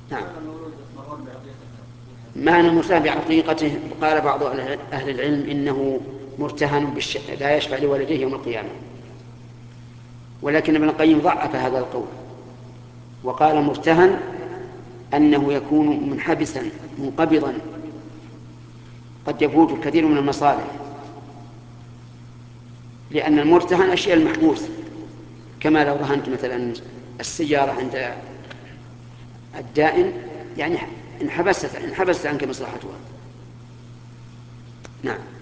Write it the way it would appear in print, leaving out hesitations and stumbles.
نعم. معنى مرتهن بعقيقته قال بعض أهل العلم إنه مرتهن لا يشفع لولديه يوم القيامة، ولكن ابن القيم ضعف هذا القول وقال مرتهن أنه يكون منحبسا منقبضا، قد يفوت الكثير من المصالح، لأن المرتهن أشياء المحبوس، كما لو رهنت مثلا السيارة عند الدائن، يعني انحبست عنك مصلحتها. نعم.